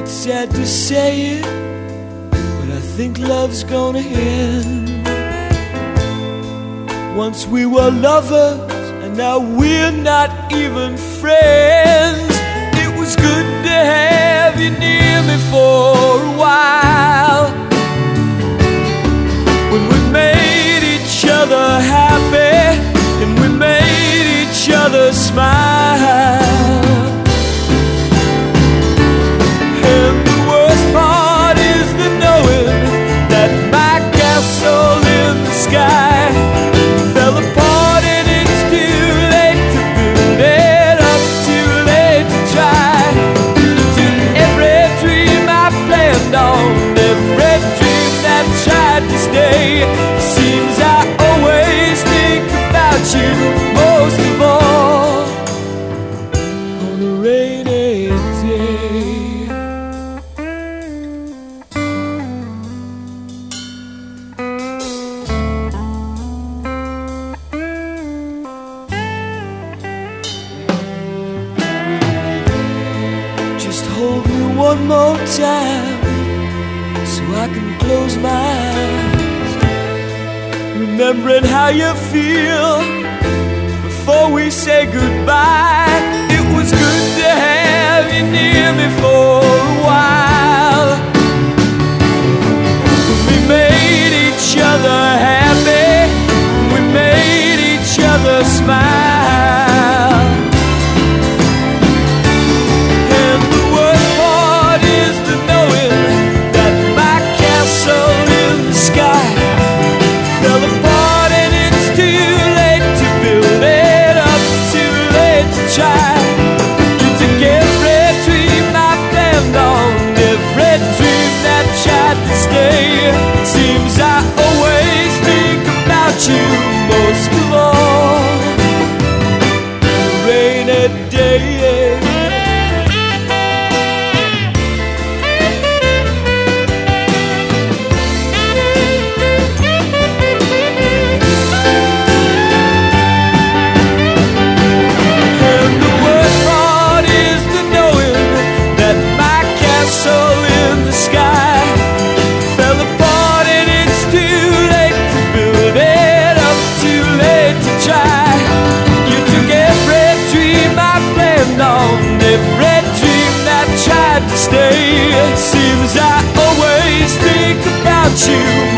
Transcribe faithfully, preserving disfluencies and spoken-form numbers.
It's sad to say it, but I think love's gonna end. Once we were lovers, and now we're not even friends. It was good to have you near me for a while, when we made each other happy and we made each other smile. And the worst part is the knowing that my castle in the sky fell apart, and it's too late to build it up, too late to try. To every dream I planned on, every dream that tried to stay, seems I always think about you most of all on a rainy day. Just hold me one more time so I can close my eyes, remembering how you feel before we say goodbye. It was good to have you near me for a while, we made each other happy, we made each other smile. And the worst part is the knowing that my castle in the sky fell apart, and it's too late to build it up, too late to try. You took every dream I planned on, every dream that tried to stay. Seems I always think about you most of all on a rainy day. Every dream that tried to stay, seems I always think about you